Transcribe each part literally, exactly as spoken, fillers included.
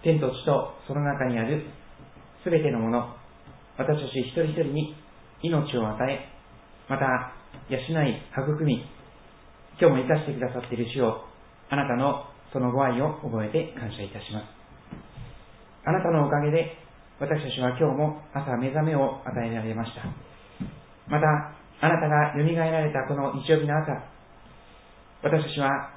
天と地とその中にあるすべてのもの、私たち一人一人に命を与え、また養い育み、今日も生かしてくださっている主よ、あなたのそのご愛を覚えて感謝いたします。あなたのおかげで私たちは今日も朝目覚めを与えられました。またあなたがよみがえられたこの日曜日の朝、私たちは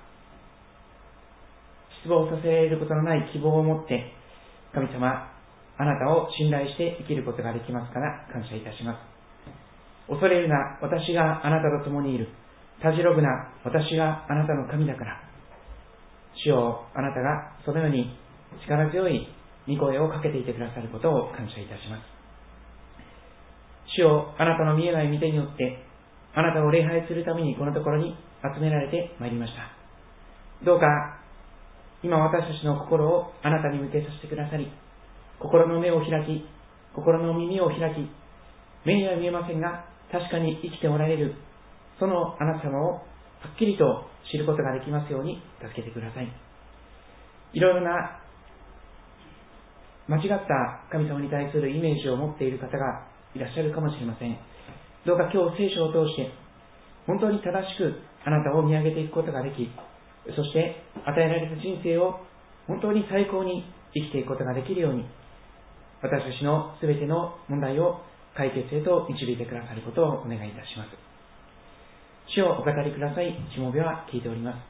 失望させられることのない希望を持って、神様、あなたを信頼して生きることができますから感謝いたします。恐れるな、私があなたと共にいる。たじろぐな、私があなたの神だから。主よ、あなたがそのように力強い御声をかけていてくださることを感謝いたします。主よ、あなたの見えない御手によってあなたを礼拝するためにこのところに集められてまいりました。どうか今私たちの心をあなたに向けさせてくださり、心の目を開き、心の耳を開き、目には見えませんが確かに生きておられるそのあなた様をはっきりと知ることができますように助けてください。いろいろな間違った神様に対するイメージを持っている方がいらっしゃるかもしれません。どうか今日聖書を通して本当に正しくあなたを見上げていくことができ、そして与えられた人生を本当に最高に生きていくことができるように、私たちのすべての問題を解決へと導いてくださることをお願いいたします。主をお語りください。しもべは聞いております。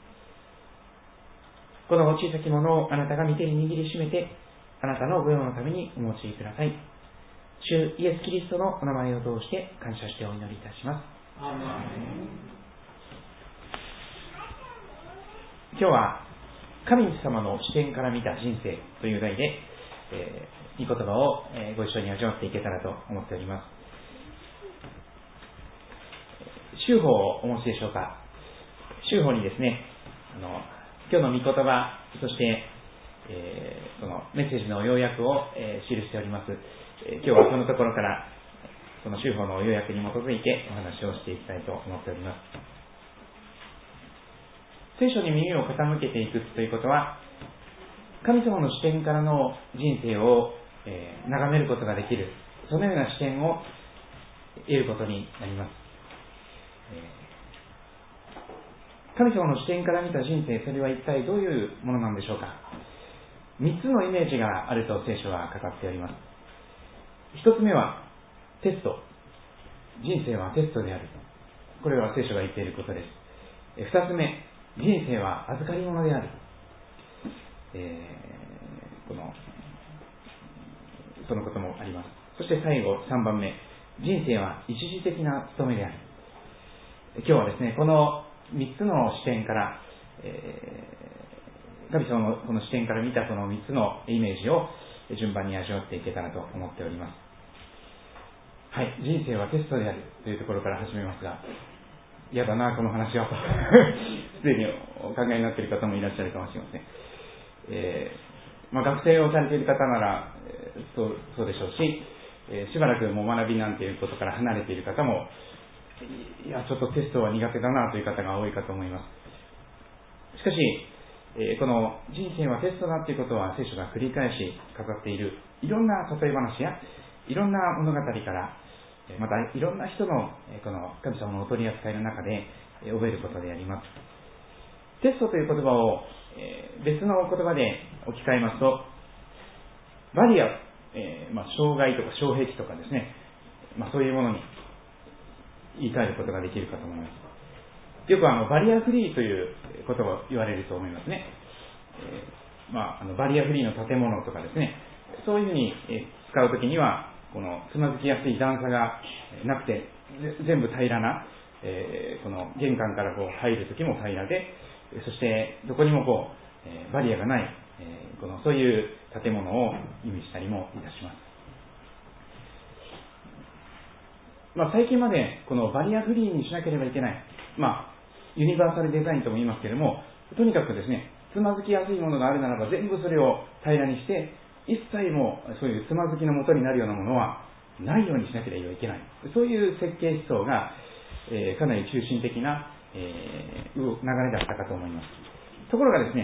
この小さきものをあなたが御手に握りしめて、あなたのご用のためにお持ちください。主イエス・キリストのお名前を通して感謝してお祈りいたします。アーメン。今日は神様の視点から見た人生という題で、えー、御言葉を、えー、ご一緒に味わっていけたらと思っております。修法をお持ちでしょうか。修法にですね、あの今日の御言葉、そして、えー、そのメッセージの要約を、えー、記しております。えー、今日はこのところからその修法の要約に基づいてお話をしていきたいと思っております。聖書に耳を傾けていくということは、神様の視点からの人生を、えー、眺めることができる、そのような視点を得ることになります。神様の視点から見た人生、それは一体どういうものなんでしょうか。三つのイメージがあると聖書は語っております。一つ目はテスト、人生はテストである、これは聖書が言っていることです。二つ目、人生は預かり物である、えー、このそのこともあります。そして最後三番目、人生は一時的な務めである。今日はですね、この三つの視点から、えー、神様のこの視点から見たこの三つのイメージを順番に味わっていけたらと思っております。はい、人生はテストであるというところから始めますが、嫌だなこの話はとすでにお考えになっている方もいらっしゃるかもしれません。えーまあ、学生をされている方なら、えー、そう、そうでしょうし、えー、しばらくもう学びなんていうことから離れている方も、いやちょっとテストは苦手だなという方が多いかと思います。しかし、えー、この人生はテストだということは聖書が繰り返し語っているいろんな例え話やいろんな物語から、またいろんな人のこの神様のお取り扱いの中で覚えることであります。テストという言葉を別の言葉で置き換えますと、バリア、えーまあ、障害とか障壁とかですね、まあ、そういうものに言い換えることができるかと思います。よくあのバリアフリーという言葉を言われると思いますね。えーまあ、あのバリアフリーの建物とかですね、そういうふうに使うときにはこのつまずきやすい段差がなくて全部平らな、えー、この玄関からこう入るときも平らで、そしてどこにもこう、えー、バリアがない、えー、このそういう建物を意味したりもいたします。まあ、最近までこのバリアフリーにしなければいけない、まあ、ユニバーサルデザインとも言いますけれども、とにかくですね、つまずきやすいものがあるならば全部それを平らにして、一切もそういうつまずきの元になるようなものはないようにしなければいけない、そういう設計思想が、えー、かなり中心的な、えー、流れだったかと思います。ところがですね、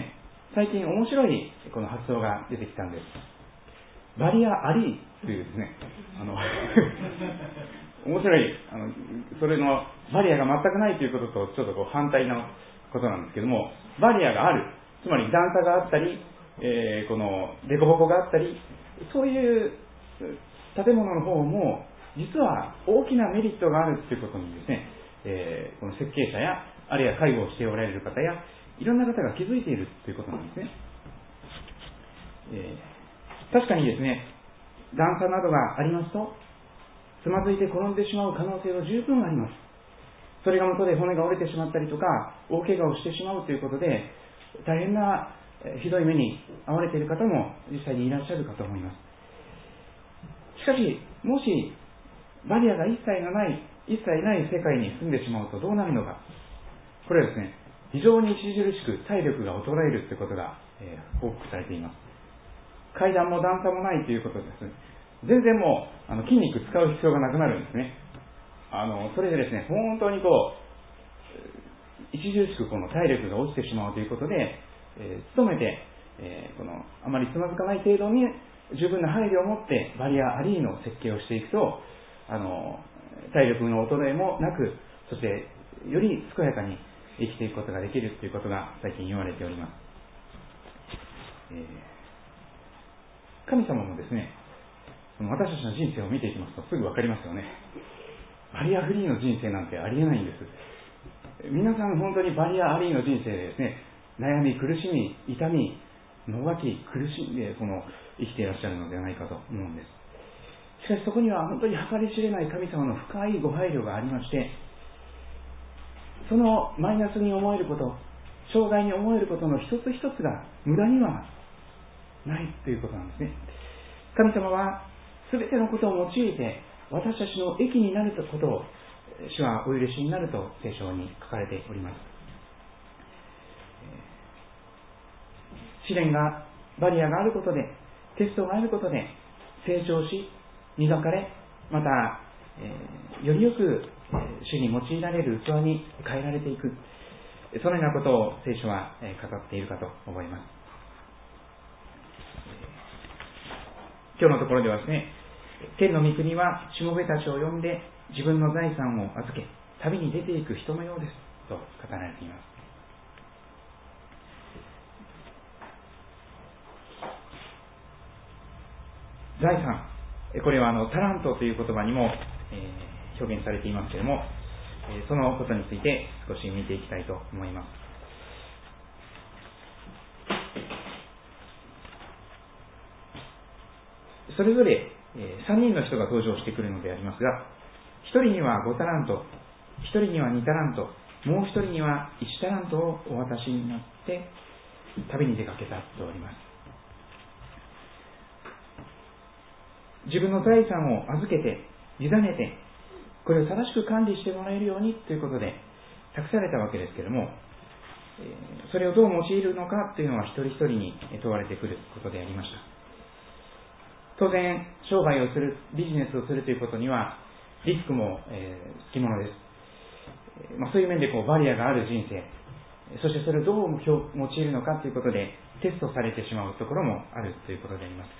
最近面白いこの発想が出てきたんです。バリアありというですね、あの面白いあのそれのバリアが全くないということとちょっとこう反対のことなんですけども、バリアがある、つまり段差があったり、えー、この凸凹があったり、そういう建物の方も実は大きなメリットがあるということにですね、えー、この設計者やあるいは介護をしておられる方やいろんな方が気づいているということなんですね。えー確かにですね、段差などがありますと、つまずいて転んでしまう可能性は十分あります。それが元で骨が折れてしまったりとか、大怪我をしてしまうということで、大変なひどい目に遭われている方も実際にいらっしゃるかと思います。しかし、もしバリアが一切がない、一切ない世界に住んでしまうとどうなるのか。これはですね、非常に著しく体力が衰えるということが、えー、報告されています。階段も段差もないということです。全然もうあの筋肉使う必要がなくなるんですね。あのそれでですね、本当にこう著しくこの体力が落ちてしまうということで、えー、努めて、えー、このあまりつまずかない程度に十分な配慮を持ってバリアありの設計をしていくと、あの体力の衰えもなく、そしてより健やかに生きていくことができるということが最近言われております。えー神様もですね、私たちの人生を見ていきますとすぐ分かりますよね。バリアフリーの人生なんてありえないんです。皆さん本当にバリアありの人生でですね、悩み、苦しみ、痛み、もがき、苦しんでこの生きていらっしゃるのではないかと思うんです。しかしそこには本当に計り知れない神様の深いご配慮がありまして、そのマイナスに思えること、障害に思えることの一つ一つが無駄にはないということなんですね。神様は全てのことを用いて私たちの益になることを主はお許しになると聖書に書かれております。試練がバリアがあることで、テストがあることで成長し磨かれ、また、えー、よりよく主に用いられる器に変えられていく、そのようなことを聖書は語っているかと思います。今日のところではですね、天の御国はしもべたちを呼んで自分の財産を預け旅に出ていく人のようですと語られています。財産、これはあのタラントという言葉にも、えー、表現されていますけれども、えー、そのことについて少し見ていきたいと思います。それぞれさんにんの人が登場してくるのでありますが、ひとりにはごタラント、ひとりにはにタラント、もうひとりにはいちタラントをお渡しになって旅に出かけたとおります。自分の財産を預けて委ねて、これを正しく管理してもらえるようにということで託されたわけですけれども、それをどう用いるのかというのは一人一人に問われてくることでありました。当然商売をする、ビジネスをするということにはリスクも、えー、つきものです。まあ、そういう面でこうバリアがある人生、そしてそれをどう用いるのかということでテストされてしまうところもあるということであります。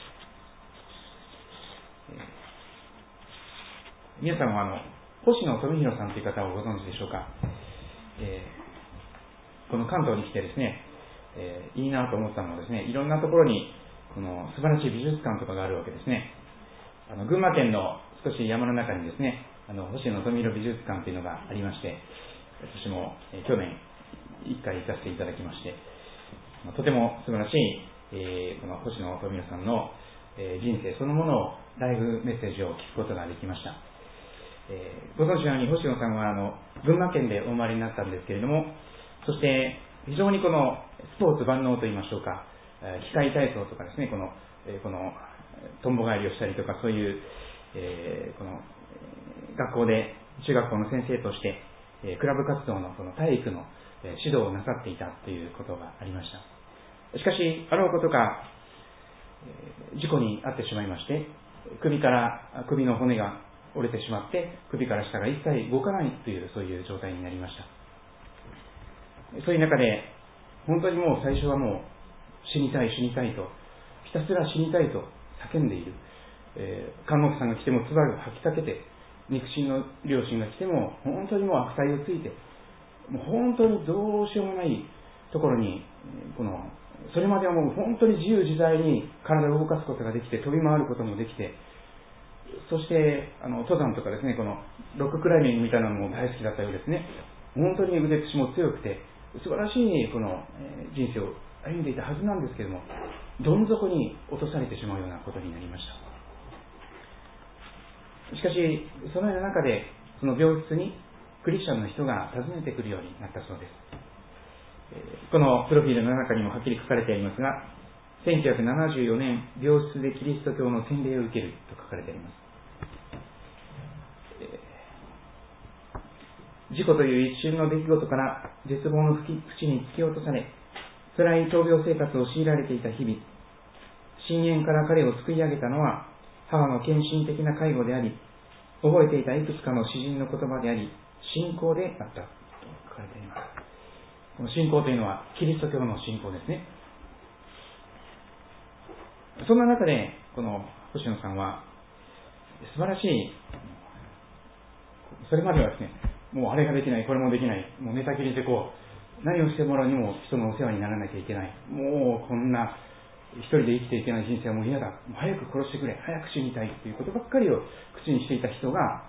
えー、皆さんはあの星野富弘さんという方をご存知でしょうか。えー、この関東に来てですね、えー、いいなと思ったのはですね、いろんなところにこの素晴らしい美術館とかがあるわけですね。あの群馬県の少し山の中にですね、あの星野富弘美術館というのがありまして、私も、えー、去年いっかい行かせていただきまして、とても素晴らしい、えー、この星野富弘さんの、えー、人生そのものをライブメッセージを聞くことができました。えー、ご存知のように星野さんはあの群馬県でお生まれになったんですけれども、そして非常にこのスポーツ万能といいましょうか、機械体操とかですね、この、えー、このとんぼ返りをしたりとか、そういう、えー、この学校で中学校の先生として、えー、クラブ活動のこの体育の、えー、指導をなさっていたということがありました。しかしあろうことか、えー、事故に遭ってしまいまして、首から首の骨が折れてしまって首から下が一切動かないというそういう状態になりました。そういう中で本当にもう最初はもう死にたい死にたいと、ひたすら死にたいと叫んでいる、えー、看護婦さんが来ても唾を吐きかけて、肉親の両親が来ても本当にもう悪態をついて、もう本当にどうしようもないところに、このそれまではもう本当に自由自在に体を動かすことができて、飛び回ることもできて、そしてあの登山とかですね、このロッククライミングみたいなのも大好きだったようですね。本当に腕っぷしも強くて素晴らしいこの人生を歩んでいたはずなんですけれども、どん底に落とされてしまうようなことになりました。しかしそのような中で、その病室にクリスチャンの人が訪ねてくるようになったそうです。このプロフィールの中にもはっきり書かれてありますが、せんきゅうひゃくななじゅうよねん、病室でキリスト教の洗礼を受けると書かれてあります。事故という一瞬の出来事から絶望の淵に突き落とされ、辛い闘病生活を強いられていた日々、深淵から彼を救い上げたのは母の献身的な介護であり、覚えていたいくつかの詩人の言葉であり、信仰であったと書かれています。この信仰というのはキリスト教の信仰ですね。そんな中でこの星野さんは素晴らしい、それまではですね、もうあれができない、これもできない、もう寝たきりでこう何をしてもらうにも人のお世話にならなきゃいけない、もうこんな一人で生きていけない人生はもう嫌だ、もう早く殺してくれ、早く死にたいということばっかりを口にしていた人が、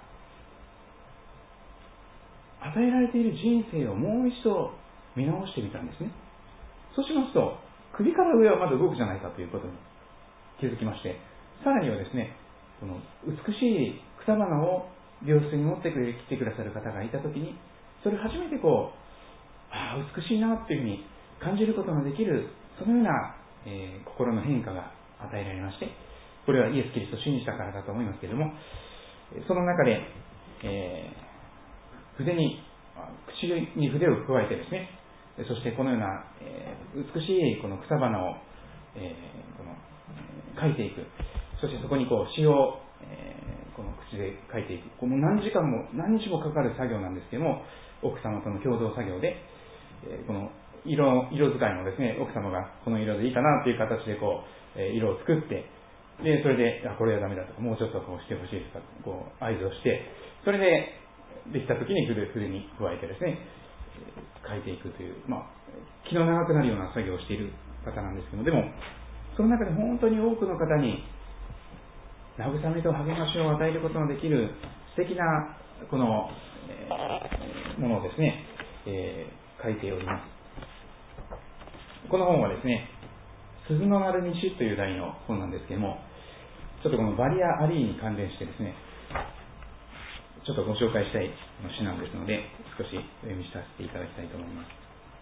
与えられている人生をもう一度見直してみたんですね。そうしますと、首から上はまだ動くじゃないかということに気づきまして、さらにはですね、この美しい草花を病室に持ってきてくださる方がいたときに、それを初めてこう、ああ美しいなというふうに感じることができる、そのような、えー、心の変化が与えられまして、これはイエス・キリストを信じたからだと思いますけれども、その中で、えー、筆に口に筆を加えてですね、そしてこのような、えー、美しいこの草花を、えー、この描いていく、そしてそこにこう詩を、えー、この口で描いていく、この何時間も何日もかかる作業なんですけども、奥様との共同作業で、えー、この 色, 色使いもですね、奥様がこの色でいいかなという形でこう、えー、色を作って、でそれであこれはダメだとか、もうちょっとこうしてほしいとかこう合図をして、それでできた時に筆に加えてですね、書いていくという、まあ、気の長くなるような作業をしている方なんですけども、でもその中で本当に多くの方に慰めと励ましを与えることのできる素敵なこの、えー、ものをですね、えー、書いております。この本はですね、鈴の鳴る道という題の本なんですけども、ちょっとこのバリア・アリーに関連してですね、ちょっとご紹介したい詩なんですので、少しお読みさせていただきたいと思います。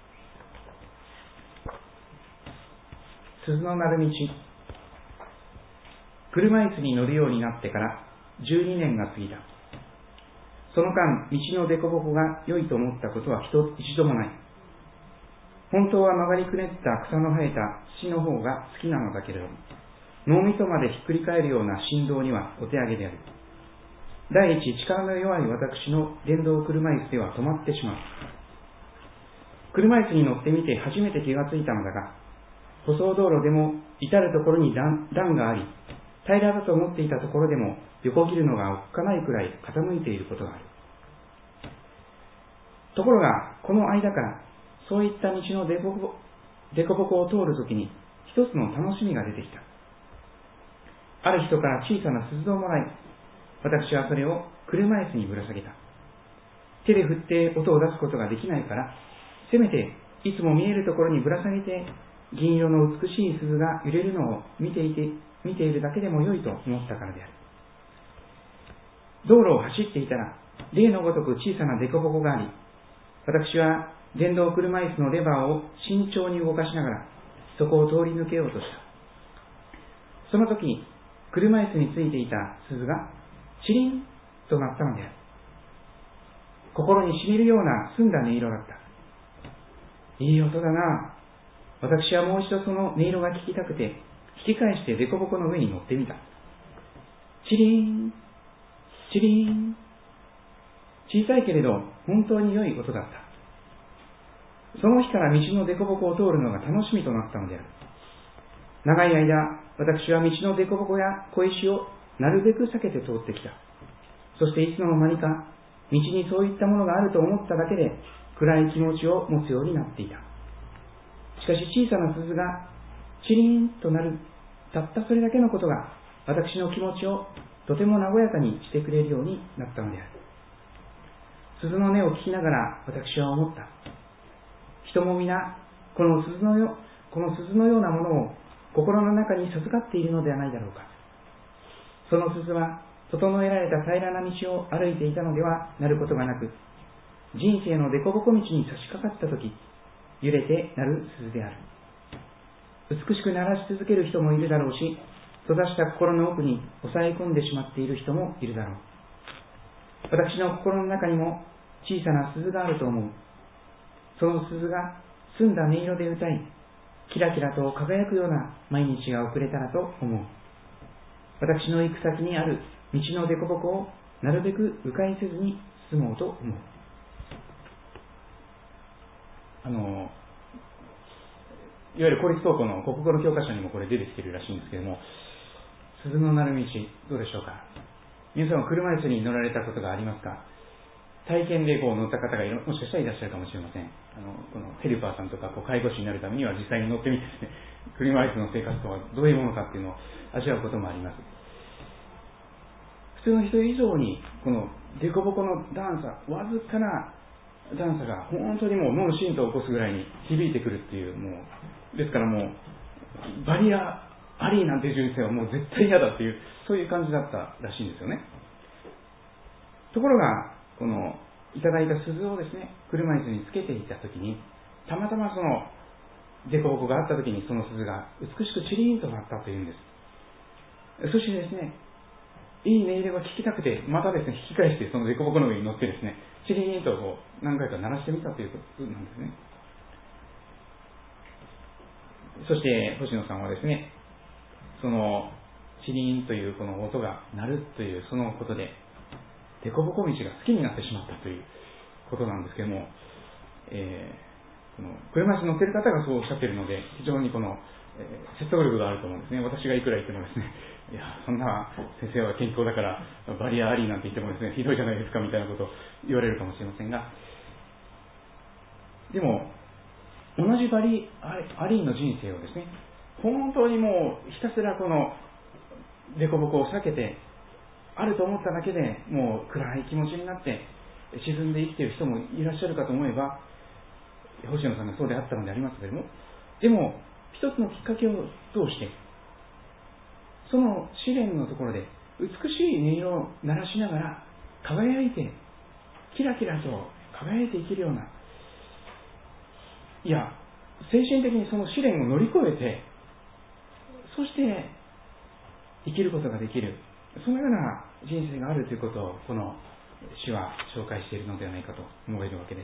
鈴の鳴る道。車椅子に乗るようになってからじゅうにねんが過ぎた。その間、道の凸凹が良いと思ったことは一度もない。本当は曲がりくねった草の生えた土の方が好きなのだけれど、脳みそまでひっくり返るような振動にはお手上げである。第一、力の弱い私の電動車椅子では止まってしまう。車椅子に乗ってみて初めて気がついたのだが、舗装道路でも至るところに段があり、平らだと思っていたところでも横切るのがおっかないくらい傾いていることがある。ところが、この間からそういった道の凸凹を通るときに一つの楽しみが出てきた。ある人から小さな鈴をもらい、私はそれを車椅子にぶら下げた。手で振って音を出すことができないから、せめていつも見えるところにぶら下げて、銀色の美しい鈴が揺れるのを見ていて、見ているだけでも良いと思ったからである。道路を走っていたら、例のごとく小さな凸凹があり、私は電動車椅子のレバーを慎重に動かしながら、そこを通り抜けようとした。その時、車椅子についていた鈴がチリンと鳴ったのである。心に染みるような澄んだ音色だった。いい音だな。私はもう一度その音色が聞きたくて、引き返して凸凹の上に乗ってみた。チリン、チリン。小さいけれど本当に良い音だった。 その日から道の凸凹を通るのが楽しみとなったのである。長い間、私は道の凸凹や小石をなるべく避けて通ってきた。そしていつの間にか、道にそういったものがあると思っただけで、暗い気持ちを持つようになっていた。しかし小さな鈴がチリーンとなる、たったそれだけのことが、私の気持ちをとても和やかにしてくれるようになったのである。鈴の音を聞きながら私は思った。人も皆、この鈴のよ、この鈴のようなものを心の中に授かっているのではないだろうか。その鈴は整えられた平らな道を歩いていたのではなることがなく、人生の凸凹道に差し掛かったとき、揺れて鳴る鈴である。美しく鳴らし続ける人もいるだろうし、閉ざした心の奥に抑え込んでしまっている人もいるだろう。私の心の中にも小さな鈴があると思う。その鈴が澄んだ音色で歌い、キラキラと輝くような毎日が送れたらと思う。私の行く先にある道の凸凹をなるべく迂回せずに進もうと思う。あのいわゆる公立高校の国語の教科書にもこれ出てきているらしいんですけれども、鈴の鳴る道、どうでしょうか。皆さんは車椅子に乗られたことがありますか。体験でこう乗った方がいる、もしかしたらいらっしゃるかもしれません。あのこのヘルパーさんとかこう介護士になるためには実際に乗ってみて、ね、車椅子の生活とはどういうものかっていうのを味わうこともあります。普通の人以上にこの凸凹の段差、わずかな段差が本当にもう脳の震盪を起こすぐらいに響いてくるっていう、もうですからもうバリアありなんていう人生はもう絶対嫌だっていう、そういう感じだったらしいんですよね。ところがこのいただいた鈴をですね、車椅子につけていたときに、たまたまその凸凹があったときにその鈴が美しくチリーンとなったというんです。そしてですね、いい音色が聞きたくて、またですね、引き返してその凸凹の上に乗ってですね、チリーンとこう何回か鳴らしてみたということなんですね。そして星野さんはですね、そのチリーンというこの音が鳴るというそのことで凸凹道が好きになってしまったということなんですけども、えー、この車椅子に乗っている方がそうおっしゃっているので、非常にこの、えー、説得力があると思うんですね。私がいくら言ってもですね、いやそんな先生は健康だからバリアありなんて言ってもですね、ひどいじゃないですかみたいなことを言われるかもしれませんが、でも同じバリアリーの人生をですね、本当にもうひたすらこの凸凹を避けてあると思っただけでもう暗い気持ちになって沈んで生きている人もいらっしゃるかと思えば、星野さんがそうであったのでありますけれども、でも一つのきっかけを通してその試練のところで美しい音色を鳴らしながら輝いてキラキラと輝いていけるような、いや精神的にその試練を乗り越えて、そして生きることができる、そのような人生があるということをこの詩は紹介しているのではないかと思えるわけです。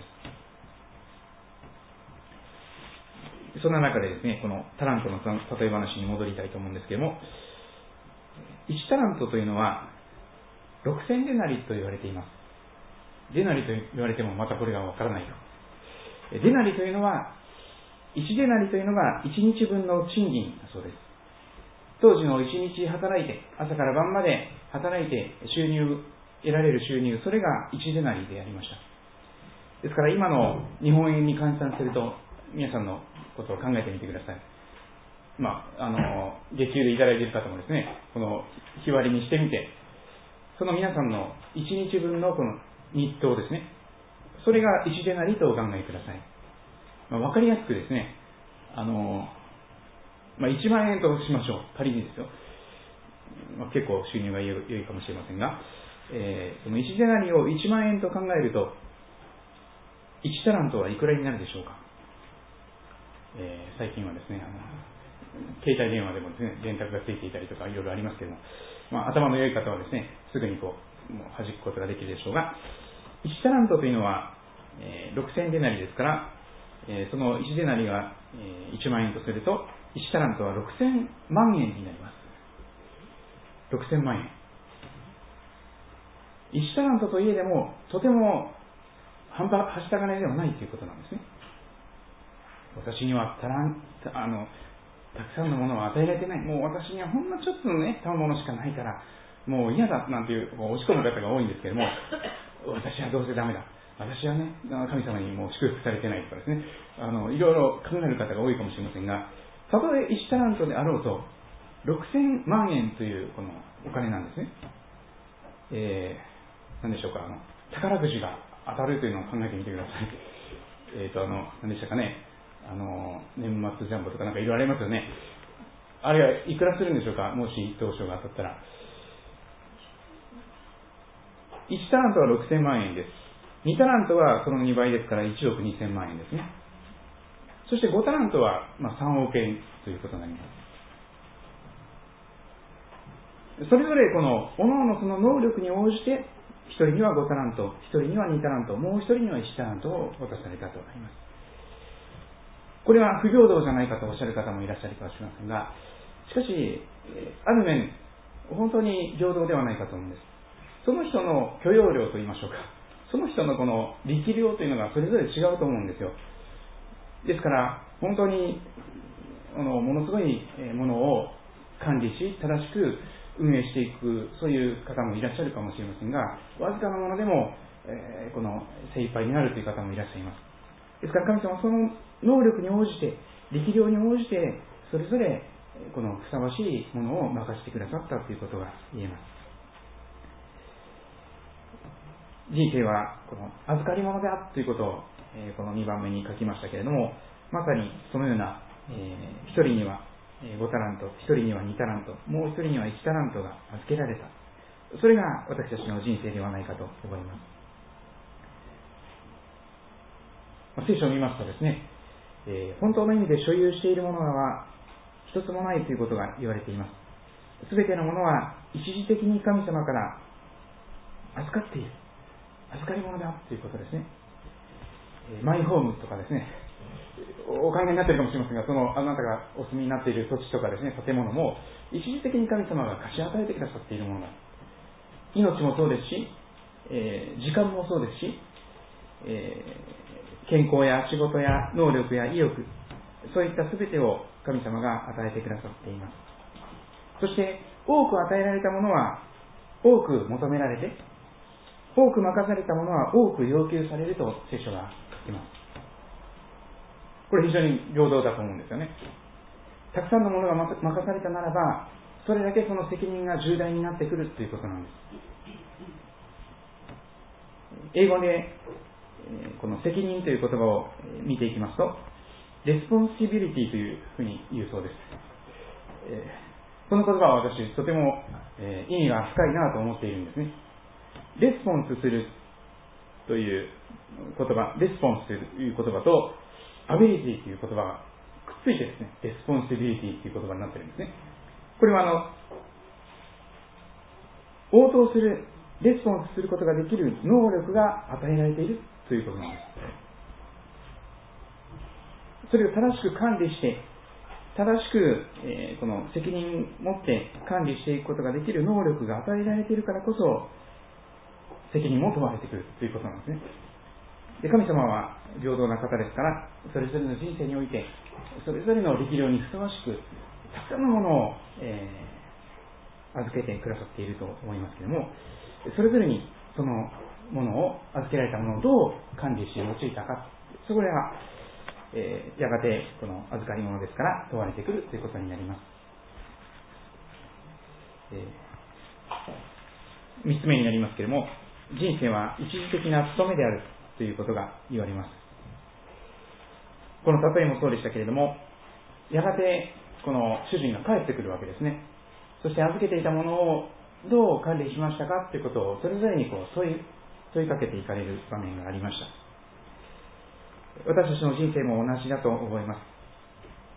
そんな中でですね、このタラントの例え話に戻りたいと思うんですけれども、いちタラントというのはろくせんデナリと言われています。デナリと言われてもまたこれがわからないと。デナリというのは、いちデナリというのがいちにちぶんの賃金だそうです。当時のいちにち働いて、朝から晩まで働いて収入、得られる収入、それがいちデナリでありました。ですから今の日本円に換算すると、皆さんのことを考えてみてください。まあ、あの月給でいただいている方もですね、この日割りにしてみて、その皆さんのいちにちぶんのこの日当ですね、それがいちデナリとお考えください。まあ、分かりやすくですね、あの、まあ、いちまんえんとしましょう。仮にですよ。まあ、結構収入が良いかもしれませんが、えー、そのいちデナリをいちまんえんと考えると、いちタラントはいくらになるでしょうか。えー、最近はですね、あの携帯電話でもですね、電卓がついていたりとかいろいろありますけども、まあ、頭の良い方はですね、すぐにこう、もう弾くことができるでしょうが、いちタラントというのは、えー、ろくせんデナリですから、えー、そのいちデナリが、えー、いちまんえんとすると、いちタラントはろくせんまんえんになります。ろくせんまんえん。いちタラントといえでも、とても半端、はした金ではないということなんですね。 私にはたらんあのたくさんのものを与えられてない、もう私にはほんのちょっとのね、賜物しかないから、もう嫌だなんていう押し込む方が多いんですけれども、私はどうせダメだ、私はね、神様にもう祝福されてないとかですね、あのいろいろ考える方が多いかもしれませんが、たとえいちタラントであろうと、ろくせんまんえんというこのお金なんですね。えー、何でしょうか、あの宝くじが当たるというのを考えてみてください。えーと、あの、何でしたかね、あの、年末ジャンボとかなんかいろいろありますよね。あれはいくらするんでしょうか、もし一等賞が当たったら。いちタラントはろくせんまんえんです。にタラントはそのにばいですからいちおくにせんまんえんですね。そしてごタラントはまあさんおくえんということになります。それぞれこの各々その能力に応じて、ひとりにはごタラント、ひとりにはにタラント、もうひとりにはいちタラントを渡されたとあります。これは不平等じゃないかとおっしゃる方もいらっしゃるかもしれませんが、しかしある面本当に平等ではないかと思うんです。その人の許容量といいましょうか、その人のこの力量というのがそれぞれ違うと思うんですよ。ですから本当にあのものすごいものを管理し正しく運営していく、そういう方もいらっしゃるかもしれませんが、わずかなものでも、えー、この精一杯になるという方もいらっしゃいます。ですから神様はその能力に応じて、力量に応じて、それぞれこのふさわしいものを任せてくださったということが言えます。人生はこの預かり物であるということを、えー、このにばんめに書きましたけれども、まさにそのような、えー、ひとりにはごタラント、ひとりにはにタラント、もうひとりにはいちタラントが預けられた。それが私たちの人生ではないかと思います。まあ、聖書を見ますとですね、えー、本当の意味で所有しているものは一つもないということが言われています。すべてのものは一時的に神様から預かっている、預かり物だということですね。えー、マイホームとかですね、お考えになっているかもしれませんが、そのあなたがお住みになっている土地とかですね、建物も一時的に神様が貸し与えてくださっているものだ。命もそうですし、えー、時間もそうですし、えー、健康や仕事や能力や意欲、そういった全てを神様が与えてくださっています。そして多く与えられたものは多く求められて、多く任されたものは多く要求されると聖書は書きます。これ非常に平等だと思うんですよね。たくさんのものが任されたならば、それだけその責任が重大になってくるということなんです。英語でこの責任という言葉を見ていきますと、レスポンシビリティというふうに言うそうです。この言葉は私とても意味が深いなと思っているんですね。レスポンスするという言葉、レスポンスという言葉とアビリティという言葉がくっついてですね、レスポンシビリティという言葉になっているんですね。これはあの応答する、レスポンスすることができる能力が与えられているということなんです。それを正しく管理して、正しく、えー、この責任を持って管理していくことができる能力が与えられているからこそ、責任も問われてくるということなんですね。で、神様は平等な方ですから、それぞれの人生において、それぞれの力量にふさわしく、たくさんのものを、えー、預けてくださっていると思いますけれども、それぞれにそのものを、預けられたものをどう管理し用いたか、それは、えー、やがてこの預かり物ですから問われてくるということになります。えー、三つ目になりますけれども、人生は一時的な務めであるということが言われます。この例えもそうでしたけれども、やがてこの主人が帰ってくるわけですね。そして預けていたものをどう管理しましたかということをそれぞれにこう問い、問いかけていかれる場面がありました。私たちの人生も同じだと思います。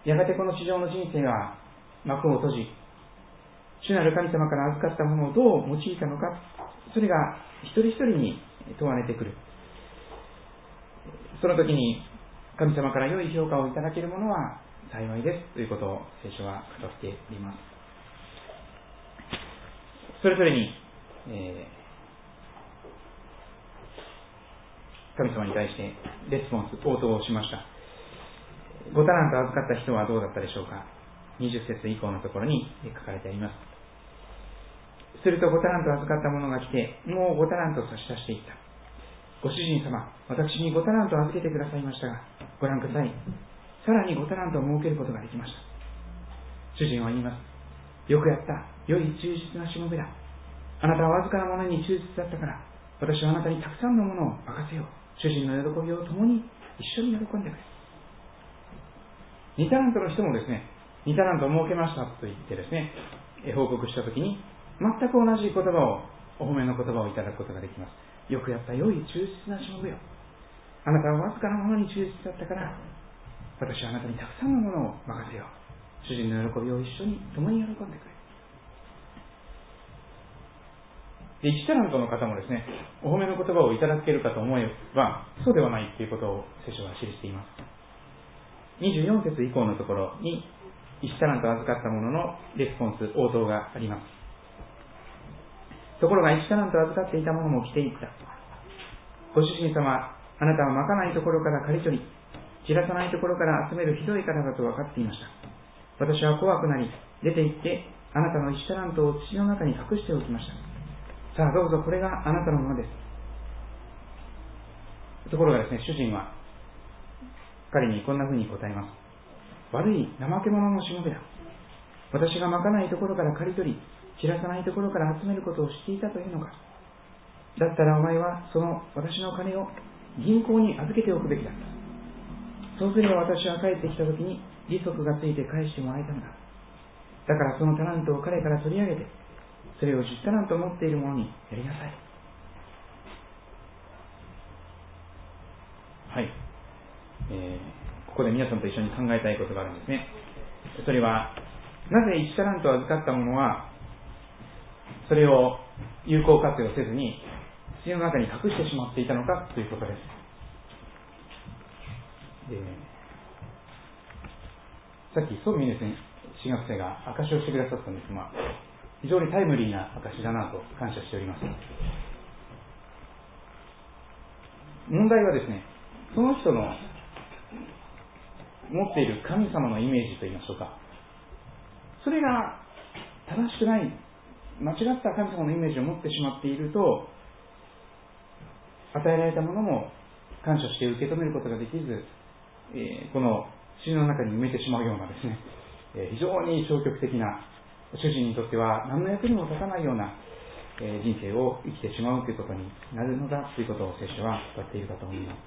やがてこの地上の人生は幕を閉じ、主なる神様から預かったものをどう用いたのか、それが一人一人に問われてくる。その時に神様から良い評価をいただけるものは幸いですということを聖書は語っております。それぞれに、えー、神様に対してレスポンス、応答をしました。 ごタラント預かった人はどうだったでしょうか。にじゅっ節以降のところに書かれてあります。するとごタラント預かった者が来て、もうごタラント差し出していった。ご主人様、私にごタラントを預けてくださいましたが、ご覧ください。さらにごタラントを設けることができました。主人は言います。よくやった。良い忠実なしもべだ。あなたはわずかなものに忠実だったから、私はあなたにたくさんのものを任せよう。主人の喜びを共に一緒に喜んでくれ。にタラントの人もですね、にタラントを設けましたと言ってですね、報告したときに、全く同じ言葉を、お褒めの言葉をいただくことができます。よくやった良い忠実なしもべよ。あなたはわずかなものに忠実だったから、私はあなたにたくさんのものを任せよう。主人の喜びを一緒に共に喜んでくれ。で、いちタラントの方もですね、お褒めの言葉をいただけるかと思えば、そうではないということを聖書は記しています。にじゅうよん節以降のところに、いちタラント預かった者のレスポンス、応答があります。ところがいちタラント預かっていた者も来ていった。ご主人様、あなたはまかないところから刈り取り、散らさないところから集めるひどい方だと分かっていました。私は怖くなり、出て行って、あなたのいちタラントを土の中に隠しておきました。さあどうぞ、これがあなたのものです。ところがですね、主人は彼にこんな風に答えます。悪い怠け者のしもべだ。私がまかないところから刈り取り、散らさないところから集めることを知っていたというのか。だったらお前はその私の金を銀行に預けておくべきだった。そうすれば私は帰ってきた時に利息がついて返してもらえたんだ。だからそのタラントを彼から取り上げて、それをじゅうタラント持っている者にやりなさい。はい、えー、ここで皆さんと一緒に考えたいことがあるんですね。それは、なぜいちタラントを預かった者はそれを有効活用せずに土の中に隠してしまっていたのかということです。で、さっきソミネス神学生が証しをしてくださったんですが、非常にタイムリーな証だなと感謝しております。問題はですね、その人の持っている神様のイメージといいましょうか、それが正しくない、間違った神様のイメージを持ってしまっていると、与えられたものも感謝して受け止めることができず、えー、この土の中に埋めてしまうようなですね、えー、非常に消極的な、主人にとっては何の役にも立たないような、えー、人生を生きてしまうということになるのだということを聖書は語っているかと思います。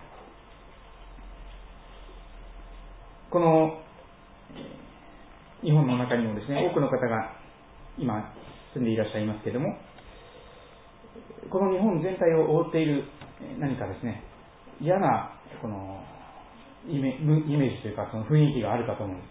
この日本の中にもですね、多くの方が今住んでいらっしゃいますけれども、この日本全体を覆っている何かですね、嫌なこのイメ、イメージというか、その雰囲気があるかと思うんです。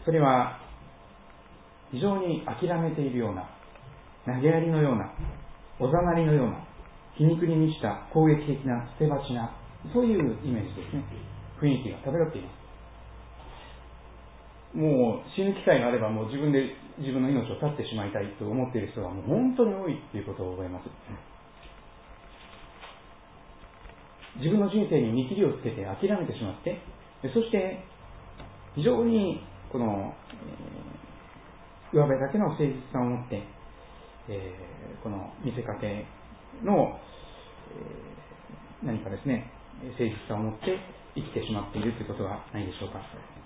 それは非常に諦めているような、投げやりのような、おざなりのような、皮肉に満ちた攻撃的な捨て鉢な、そういうイメージですね。雰囲気が漂っています。もう死ぬ機会があればもう自分で自分の命を絶ってしまいたいと思っている人がもう本当に多いということを覚えます。自分の人生に見切りをつけて諦めてしまって、そして非常にこの、えー、上辺だけの誠実さを持って、えー、この見せかけの、えー、何かですね、誠実さを持って生きてしまっているということはないでしょうか。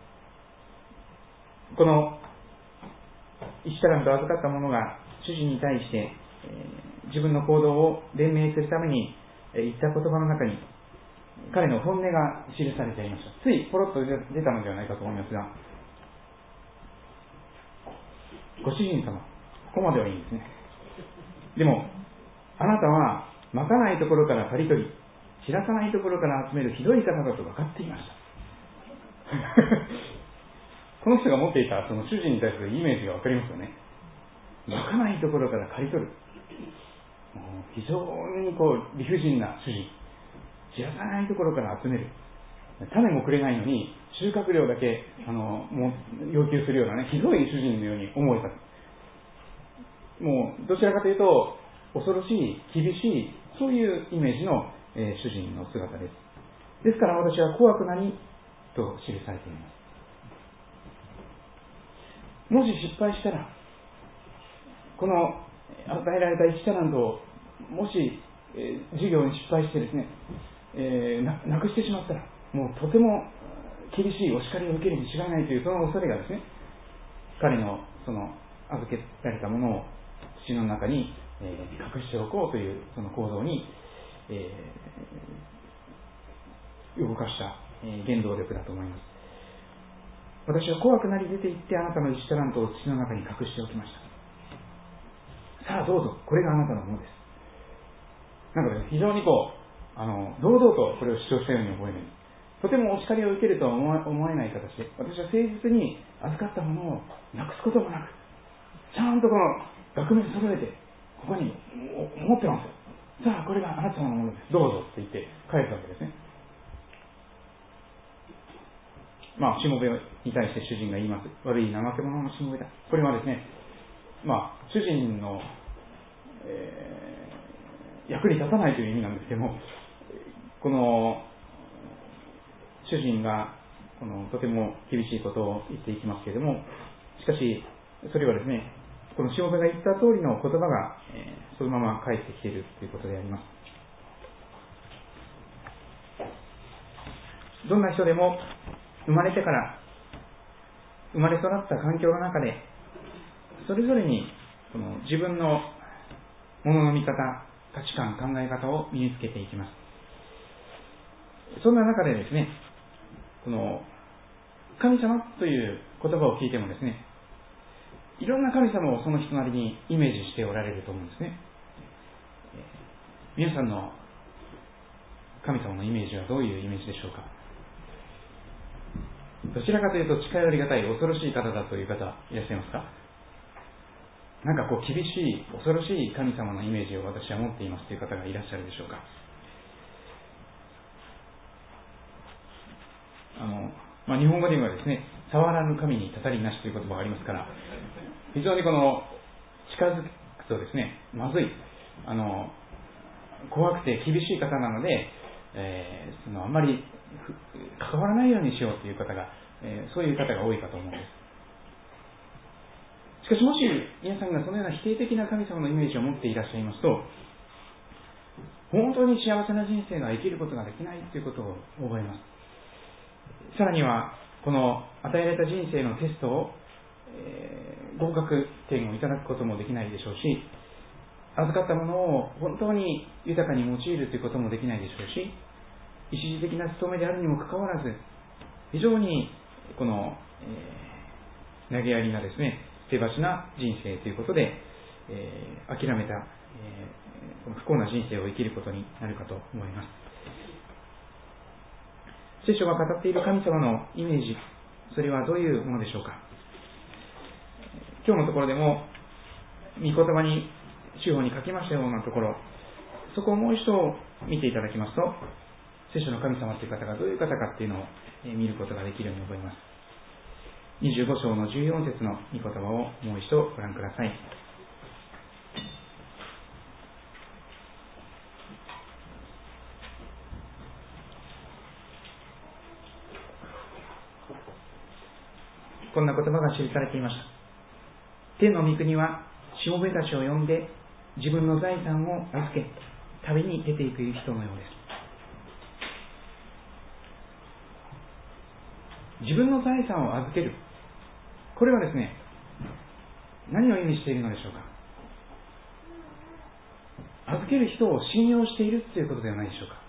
このいちタラント預かった者が主人に対して、えー、自分の行動を弁明するために、えー、言った言葉の中に彼の本音が記されていました。ついポロッと出たのではないかと思いますが、ご主人様、ここまではいいんですね。でもあなたはまかないところから刈り取り、散らさないところから集めるひどい方だと分かっていましたこの人が持っていたその主人に対するイメージが分かりますよね。まかないところから刈り取る、非常にこう理不尽な主人、散らさないところから集める、種もくれないのに収穫量だけあのもう要求するようなね、ひどい主人のように思えた。もうどちらかというと恐ろしい、厳しい、そういうイメージの、えー、主人の姿です。ですから私は怖くなり、 と記されています。もし失敗したら、この与えられたいちタラントをもし、えー、授業に失敗してですね、えー、な, なくしてしまったら、もうとても厳しいお叱りを受けるに違いないというその恐れがですね、彼のその預けられたものを土の中に、えー、隠しておこうというその行動に、えー、動かした、えー、原動力だと思います。私は怖くなり出て行ってあなたのいちタラントを土の中に隠しておきました。さあどうぞ、これがあなたのものです。なんか、ね、非常にこうあの堂々とこれを主張したように思える。とてもお叱りを受けるとは思えない形で、私は誠実に預かったものをなくすこともなく、ちゃんとこの額面揃えてここに持ってますよ。さあこれがあなたのものです、どうぞって言って返すわけですね。まあしもべに対して主人が言います。悪い怠け者のしもべだ。これはですね、まあ主人の、えー、役に立たないという意味なんですけども、この主人がこのとても厳しいことを言っていきますけれども、しかしそれはですね、このしもべが言った通りの言葉が、えー、そのまま返ってきているということであります。どんな人でも生まれてから生まれ育った環境の中でそれぞれにこの自分のものの見方、価値観、考え方を身につけていきます。そんな中でですね、この神様という言葉を聞いてもですね、いろんな神様をその人なりにイメージしておられると思うんですね。皆さんの神様のイメージはどういうイメージでしょうか。どちらかというと近寄りがたい恐ろしい方だという方いらっしゃいますか。なんかこう厳しい恐ろしい神様のイメージを私は持っていますという方がいらっしゃるでしょうか。あの、まあ、日本語ではですね、触らぬ神にたたりなしという言葉がありますから、非常にこの近づくとですね、まずい、あの怖くて厳しい方なので、えー、そのあんまり関わらないようにしようという方が、えー、そういう方が多いかと思うんです。しかしもし皆さんがそのような否定的な神様のイメージを持っていらっしゃいますと、本当に幸せな人生が生きることができないということを覚えます。さらにはこの与えられた人生のテストを、えー、合格点をいただくこともできないでしょうし、預かったものを本当に豊かに用いるということもできないでしょうし、一時的な務めであるにもかかわらず非常にこの、えー、投げやりなですね、手橋な人生ということで、えー、諦めた、えー、この不幸な人生を生きることになるかと思います。聖書が語っている神様のイメージ、それはどういうものでしょうか。今日のところでも御言葉に司法に書きましたようなところ、そこをもう一度見ていただきますと、聖書の神様という方がどういう方かっていうのを見ることができるように思います。にじゅうご章のじゅうよん節の御言葉をもう一度ご覧ください。こんな言葉が記されていました。天の御国はしもべたちを呼んで自分の財産を預け旅に出ていく人のようです。自分の財産を預ける、これはですね、何を意味しているのでしょうか。預ける人を信用しているということではないでしょうか。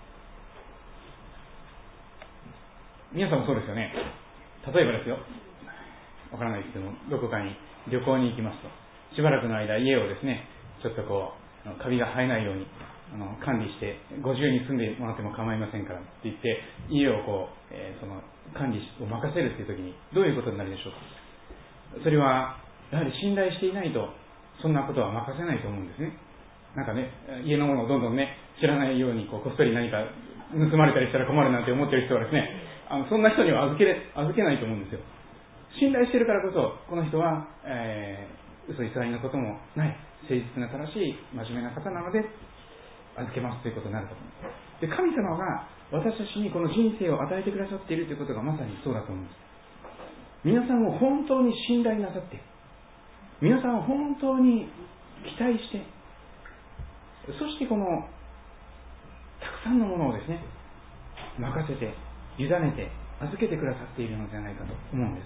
皆さんもそうですよね。例えばですよ、わからないですけども、どこかに旅行に行きますと、しばらくの間家をですね、ちょっとこうカビが生えないようにあの管理してご自由に住んでもらっても構いませんからって言って家をこう、えー、その管理を任せるという時にどういうことになるでしょうか。それはやはり信頼していないとそんなことは任せないと思うんですね。なんかね、家のものをどんどんね知らないようにこうこっそり何か盗まれたりしたら困るなんて思っている人はですね、あのそんな人には預けれ預けないと思うんですよ。信頼しているからこそこの人は、えー、嘘偽りのこともない誠実な正しい真面目な方なので預けますということになると思います。で、神様が私たちにこの人生を与えてくださっているということがまさにそうだと思います。皆さんを本当に信頼なさって、皆さんを本当に期待して、そしてこのたくさんのものをですね、任せて、委ねて、預けてくださっているのではないかと思うんです。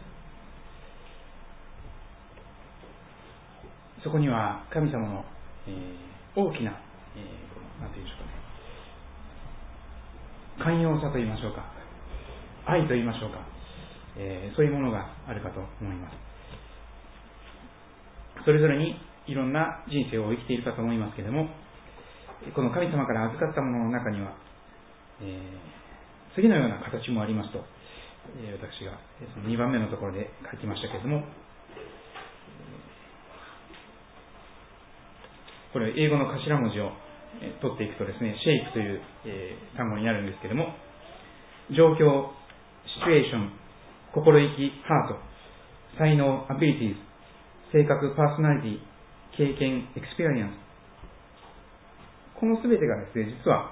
そこには神様の、えー、大きな、えー、このなんていうんでしょうかね、寛容さと言いましょうか、愛と言いましょうか、えー、そういうものがあるかと思います。それぞれにいろんな人生を生きているかと思いますけれども、この神様から預かったものの中には、えー、次のような形もありますと、えー、私がそのにばんめのところで書きましたけれども、これ英語の頭文字を取っていくとですね、シェイクという、えー、単語になるんですけれども、状況、シチュエーション、心意気、ハート、才能、アビリティーズ、性格、パーソナリティ、経験、エクスペリエンス、このすべてがですね、実は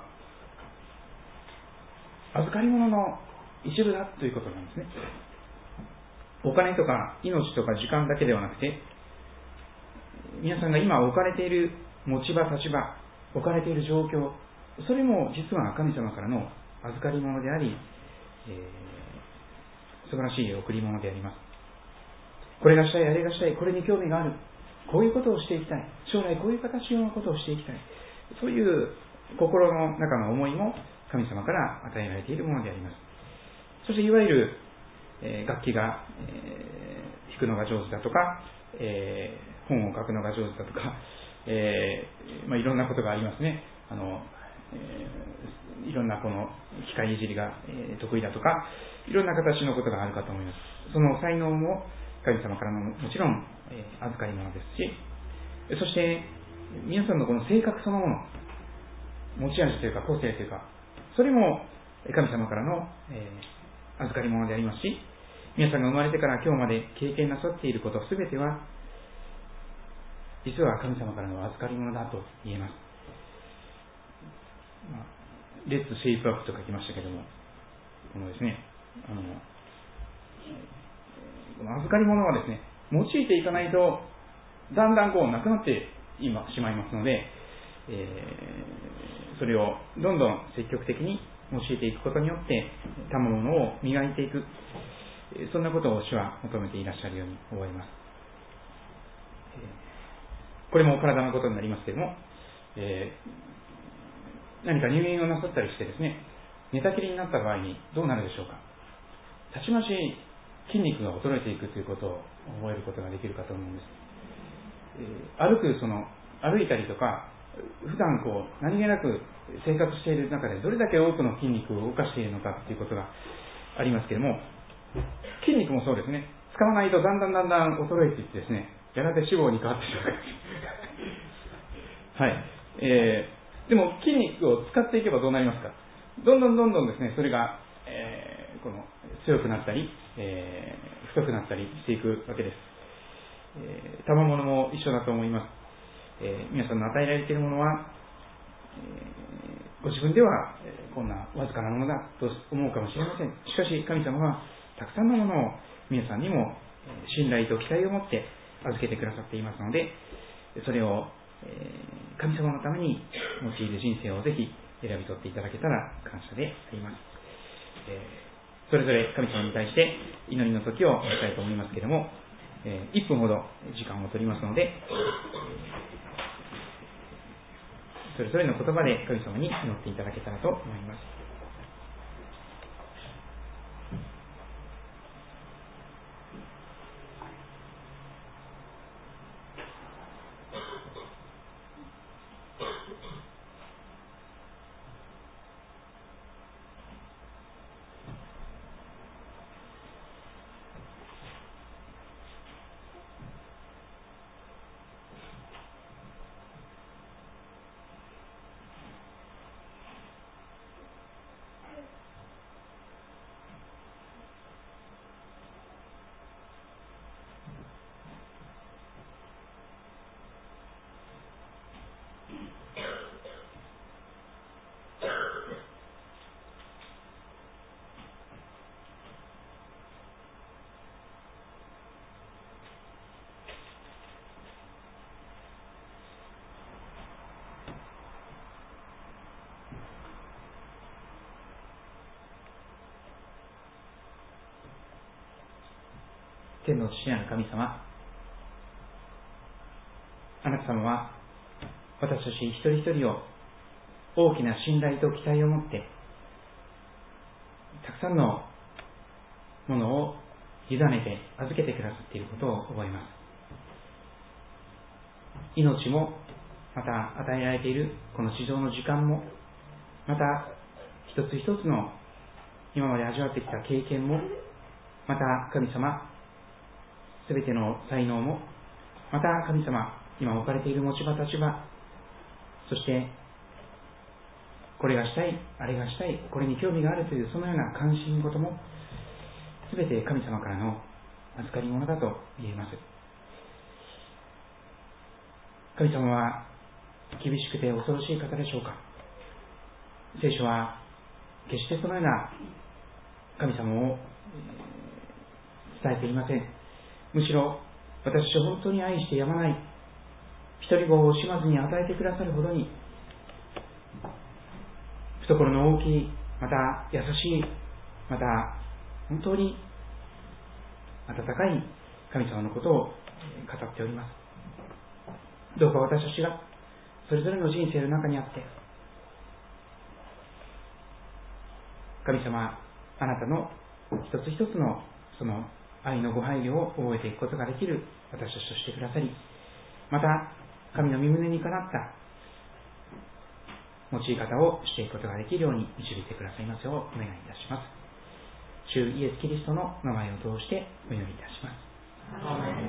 預かり物の一部だということなんですね。お金とか命とか時間だけではなくて、皆さんが今置かれている持ち場、立場、置かれている状況、それも実は神様からの預かり物であり、えー、素晴らしい贈り物であります。これがしたい、あれがしたい、これに興味がある、こういうことをしていきたい、将来こういう形のことをしていきたい、そういう心の中の思いも神様から与えられているものであります。そしていわゆる、えー、楽器が、えー、弾くのが上手だとか、えー、本を書くのが上手だとか、えーまあ、いろんなことがありますね。あの、えー、いろんなこの機械いじりが、えー、得意だとか、いろんな形のことがあるかと思います。その才能も神様からのもちろん、えー、預かり物ですし、そして皆さんのこの性格そのもの、持ち味というか個性というか、それも神様からの、えー、預かり物でありますし、皆さんが生まれてから今日まで経験なさっていることすべては実は神様からの預かり物だと言えます。まあ、レッツシェイプアップと書きましたけども、このですね、あのこの預かり物はですね、用いていかないとだんだんこうなくなって今しまいますので、えー、それをどんどん積極的に用いていくことによって賜物を磨いていく、そんなことを主は求めていらっしゃるように思います。これも体のことになりますけれども、えー、何か入院をなさったりしてですね、寝たきりになった場合にどうなるでしょうか。たちまち筋肉が衰えていくということを覚えることができるかと思うんです。えー、歩くその歩いたりとか、普段こう何気なく生活している中でどれだけ多くの筋肉を動かしているのかということがありますけれども、筋肉もそうですね。使わないとだんだんだんだん衰えていってですね、やがて脂肪に変わってしまうはい、えー、でも筋肉を使っていけばどうなりますか。どんどんどんどんですね、それが、えー、この強くなったり、えー、太くなったりしていくわけです。えー、賜物も一緒だと思います。えー、皆さんの与えられているものは、えー、ご自分では、えー、こんなわずかなものだと思うかもしれません。しかし神様はたくさんのものを皆さんにも信頼と期待を持って預けてくださっていますので、それを、えー、神様のために用いる人生をぜひ選び取っていただけたら感謝であります。えー、それぞれ神様に対して祈りの時をしたいと思いますけれども、えー、いっぷんほど時間を取りますので、それぞれの言葉で神様に祈っていただけたらと思います。 天の父なる神様、あなた様は私たち一人一人を大きな信頼と期待を持ってたくさんのものを委ねて預けてくださっていることを覚えます。命もまた与えられているこの地上の時間も、また一つ一つの今まで味わってきた経験も、また神様すべての才能も、また神様今置かれている持ち場立場、そしてこれがしたい、あれがしたい、これに興味があるというそのような関心事もすべて神様からの預かり物だと言えます。神様は厳しくて恐ろしい方でしょうか。聖書は決してそのような神様を伝えていません。むしろ私を本当に愛してやまない、一人子を惜しまずに与えてくださるほどに懐の大きい、また優しい、また本当に温かい神様のことを語っております。どうか私たちがそれぞれの人生の中にあって、神様あなたの一つ一つのその愛のご配慮を覚えていくことができる私たちとしてくださり、また神の御胸にかなった用い方をしていくことができるように導いてくださいますようお願いいたします。主イエスキリストの名前を通してお祈りいたします。